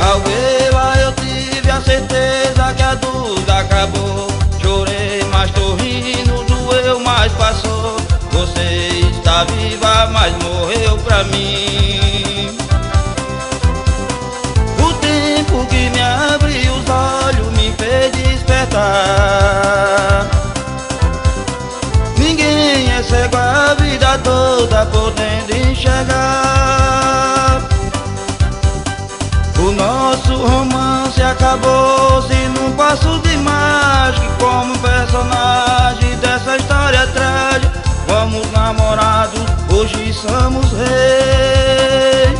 Ao vê-la eu tive a certeza que a dúvida acabou. Chorei, mas tô rindo, doeu, mas passou. Você está viva, mas morreu pra mim. O tempo que me abriu os olhos me fez despertar. Ninguém é cego a vida toda podendo enxergar. O nosso romance acabou-se num passo de mágica. Como personagem dessa história trágica, fomos namorados, hoje somos reis.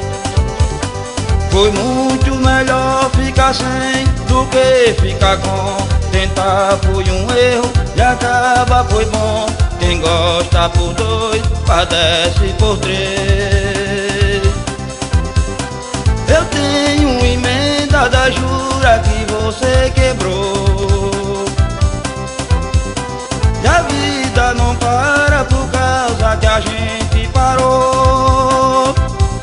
Foi muito melhor ficar sem do que ficar com. Tentar foi um erro e acabar foi bom. Quem gosta por dois, padece por três. Eu tenho emenda da jura que você quebrou. E a vida não para por causa que a gente parou.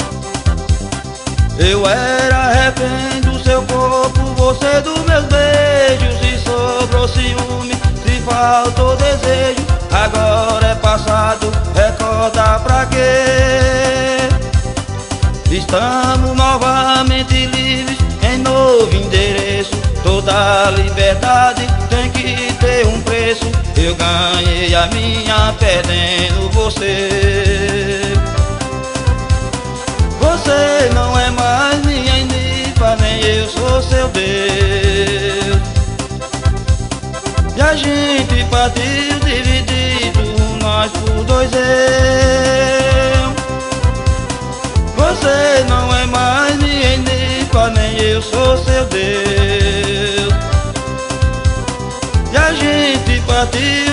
Eu era refém do seu corpo, você dos meus beijos. Se sobrou ciúme, se faltou desejo, agora é passado, recorda pra quê? Estamos novamente livres em novo endereço. Toda liberdade tem que ter um preço. Eu ganhei a minha perdendo você. Você não é mais minha Enifa, nem eu sou seu Deus. E a gente partiu dividido, nós por dois eu. Você não é mais minha Enifa, nem eu sou seu Deus. E a gente partiu